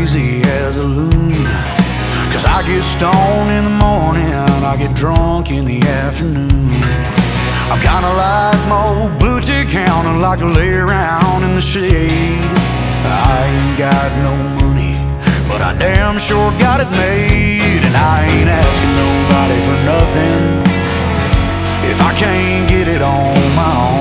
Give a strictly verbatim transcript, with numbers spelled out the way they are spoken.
lazy as a loon. Cause I get stoned in the morning, I get drunk in the afternoon. I'm kinda like Mo, blue tick hound, and like to lay around in the shade. I ain't got no money, but I damn sure got it made. And I ain't asking nobody for nothing if I can't get it on my own.